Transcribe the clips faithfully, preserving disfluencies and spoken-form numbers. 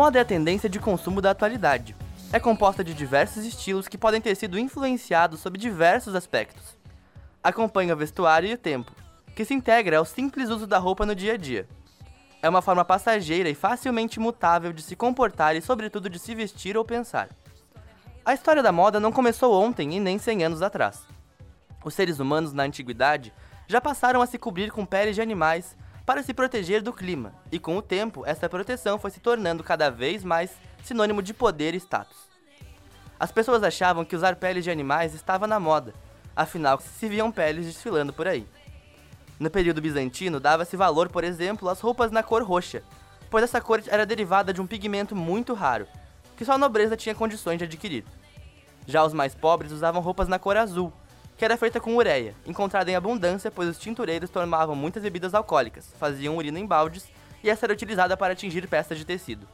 moda é a tendência de consumo da atualidade. É composta de diversos estilos que podem ter sido influenciados sob diversos aspectos. Acompanha o vestuário e o tempo, que se integra ao simples uso da roupa no dia a dia. É uma forma passageira e facilmente mutável de se comportar e, sobretudo, de se vestir ou pensar. A história da moda não começou ontem e nem cem anos atrás. Os seres humanos, na antiguidade, já passaram a se cobrir com peles de animais para se proteger do clima, e com o tempo, essa proteção foi se tornando cada vez mais sinônimo de poder e status. As pessoas achavam que usar peles de animais estava na moda, afinal se viam peles desfilando por aí. No período bizantino, dava-se valor, por exemplo, às roupas na cor roxa, pois essa cor era derivada de um pigmento muito raro, que só a nobreza tinha condições de adquirir. Já os mais pobres usavam roupas na cor azul, que era feita com ureia, encontrada em abundância, pois os tintureiros tomavam muitas bebidas alcoólicas, faziam urina em baldes, e essa era utilizada para tingir peças de tecido.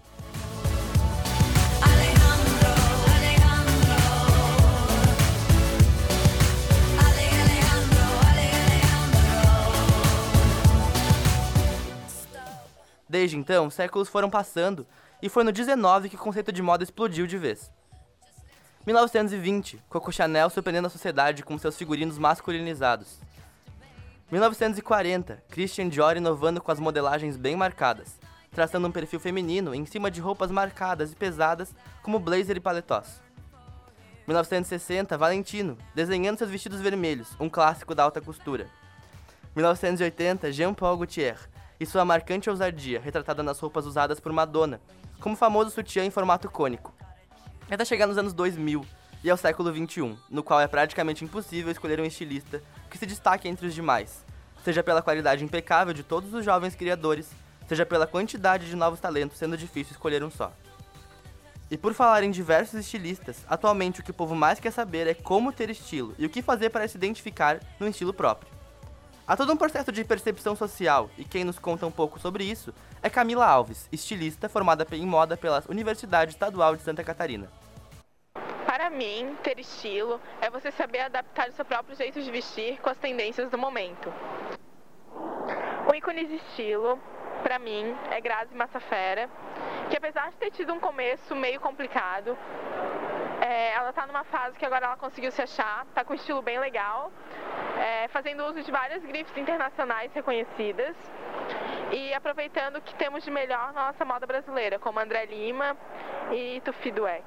Desde então, séculos foram passando, e foi no dezenove que o conceito de moda explodiu de vez. mil novecentos e vinte, Coco Chanel surpreendendo a sociedade com seus figurinos masculinizados. mil novecentos e quarenta, Christian Dior inovando com as modelagens bem marcadas, traçando um perfil feminino em cima de roupas marcadas e pesadas como blazer e paletós. mil novecentos e sessenta, Valentino, desenhando seus vestidos vermelhos, um clássico da alta costura. mil novecentos e oitenta, Jean Paul Gaultier, e sua marcante ousadia, retratada nas roupas usadas por Madonna, como o famoso sutiã em formato cônico. Até chegar nos anos dois mil e ao século vinte e um, no qual é praticamente impossível escolher um estilista que se destaque entre os demais, seja pela qualidade impecável de todos os jovens criadores, seja pela quantidade de novos talentos, sendo difícil escolher um só. E por falar em diversos estilistas, atualmente o que o povo mais quer saber é como ter estilo e o que fazer para se identificar num estilo próprio. Há todo um processo de percepção social, e quem nos conta um pouco sobre isso é Camila Alves, estilista formada em moda pela Universidade Estadual de Santa Catarina. Para mim, ter estilo é você saber adaptar o seu próprio jeito de vestir com as tendências do momento. O ícone de estilo, para mim, é Grazi Massafera, que apesar de ter tido um começo meio complicado, é, ela está numa fase que agora ela conseguiu se achar, está com um estilo bem legal, é, fazendo uso de várias grifes internacionais reconhecidas e aproveitando o que temos de melhor na nossa moda brasileira, como André Lima e Tufi Dweck.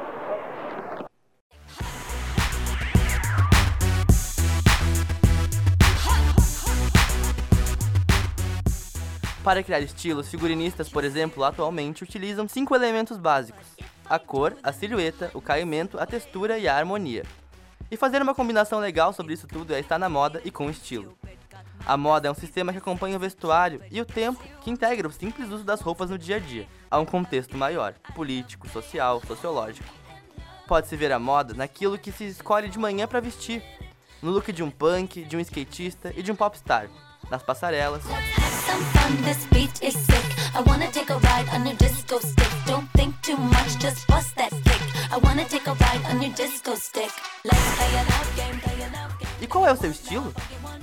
Para criar estilos, figurinistas, por exemplo, atualmente utilizam cinco elementos básicos: a cor, a silhueta, o caimento, a textura e a harmonia. E fazer uma combinação legal sobre isso tudo é estar na moda e com estilo. A moda é um sistema que acompanha o vestuário e o tempo, que integra o simples uso das roupas no dia a dia, a um contexto maior, político, social, sociológico. Pode-se ver a moda naquilo que se escolhe de manhã para vestir, no look de um punk, de um skatista e de um popstar, nas passarelas, E qual é o seu estilo?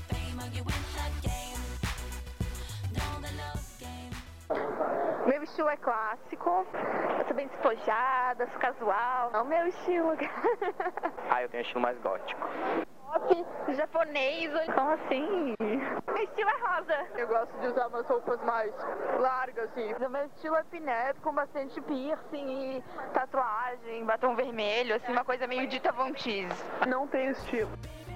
Meu estilo é clássico, eu sou bem despojada, sou casual. É o meu estilo. Ah, eu tenho um estilo mais gótico. Pop, japonês, como assim? Meu estilo é rosa. Eu gosto de usar umas roupas mais largas, assim. O meu estilo é pinete, com bastante piercing e tatuagem, batom vermelho, assim, uma coisa meio Dita Von Teese. Não tenho estilo.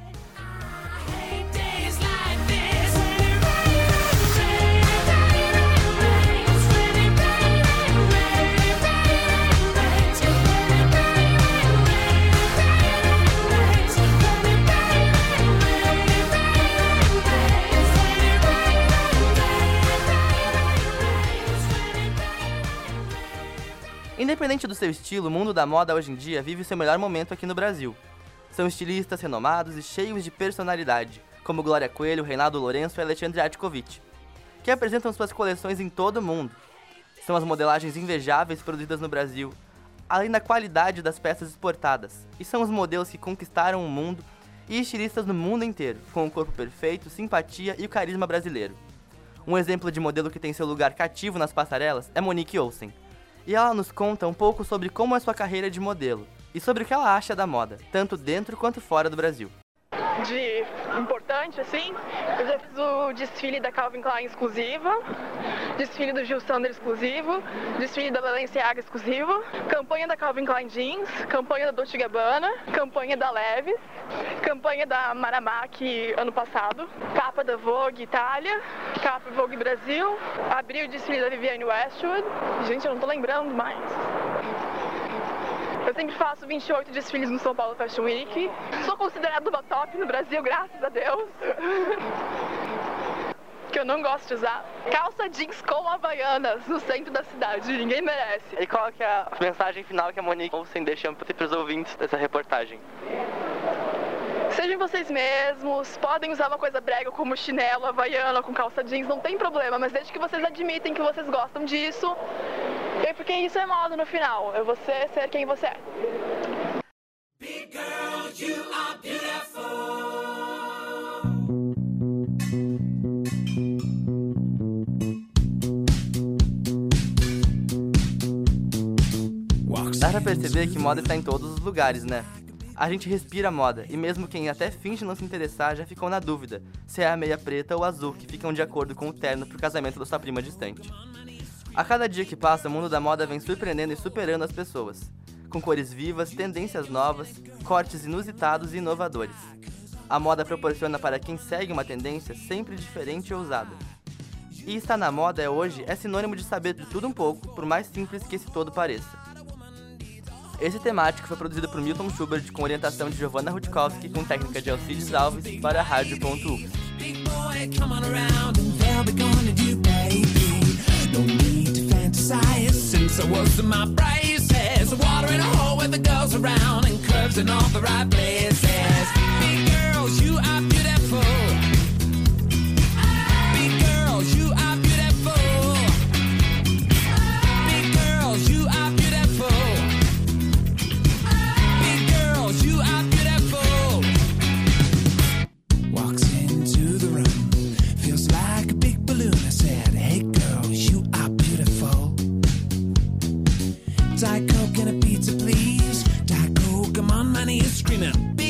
Independente do seu estilo, o mundo da moda hoje em dia vive seu melhor momento aqui no Brasil. São estilistas renomados e cheios de personalidade, como Glória Coelho, Reinaldo Lourenço e Alexandre Atkovich, que apresentam suas coleções em todo o mundo. São as modelagens invejáveis produzidas no Brasil, além da qualidade das peças exportadas, e são os modelos que conquistaram o mundo e estilistas no mundo inteiro, com o corpo perfeito, simpatia e o carisma brasileiro. Um exemplo de modelo que tem seu lugar cativo nas passarelas é Monique Olsen. e ela nos conta um pouco sobre como é sua carreira de modelo e sobre o que ela acha da moda, tanto dentro quanto fora do Brasil. De importante, assim, eu já fiz o desfile da Calvin Klein exclusiva, desfile do Gil Sander exclusivo, desfile da Balenciaga exclusivo, campanha da Calvin Klein Jeans, campanha da Dolce Gabbana, campanha da Levi's, campanha da Maramaki ano passado, capa da Vogue Itália, capa Vogue Brasil, abri o desfile da Vivienne Westwood, gente, eu não tô lembrando mais. Eu sempre faço vinte e oito desfiles no São Paulo Fashion Week. Sou considerada uma top no Brasil, graças a Deus. Que eu não gosto de usar. Calça jeans com havaianas no centro da cidade. Ninguém merece. E qual que é a mensagem final que a Monique Olsen deixa para os ouvintes dessa reportagem? Sejam vocês mesmos, podem usar uma coisa brega como chinelo, havaiana, com calça jeans, não tem problema. Mas desde que vocês admitem que vocês gostam disso, porque isso é moda no final, é você ser quem você é. Big girl, you are beautiful. Dá pra perceber que moda está em todos os lugares, né? A gente respira moda, e mesmo quem até finge não se interessar já ficou na dúvida se é a meia preta ou azul que ficam de acordo com o terno pro casamento da sua prima distante. A cada dia que passa, o mundo da moda vem surpreendendo e superando as pessoas, com cores vivas, tendências novas, cortes inusitados e inovadores. A moda proporciona para quem segue uma tendência sempre diferente e ousada. E estar na moda hoje é sinônimo de saber de tudo um pouco, por mais simples que esse todo pareça. Esse temático foi produzido por Milton Schubert com orientação de Giovanna Rutkowski com técnica de Alcides Alves para a Rádio ponto U. Diet Coke and a pizza, please. Diet Coke, I'm on my knees screaming.